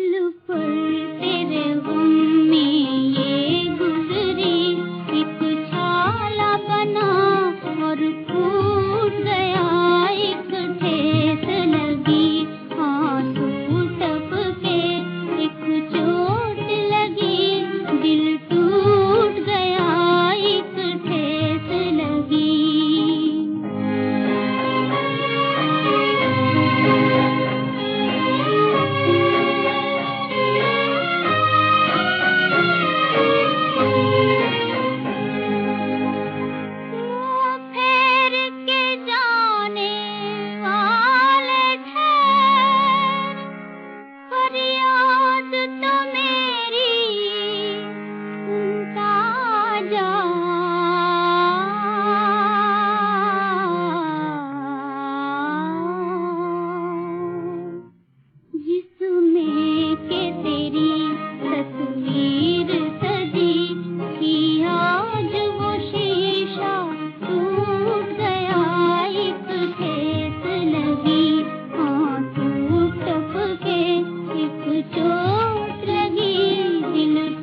दिल पर तेरे गम में ये गुजरी, एक छाला बना और टूट गया, एक ठेस लगी आंसू टपके, एक चोट लगी दिल टूट गया, एक ठेस लगी। फरियाद तो मेरी सुनता जा, जिसमें के तेरी तस्वीर सजी थी, आज वो शीशा टूट गया, एक ठेस लगी आंसू टपके, एक चोट लगी दिल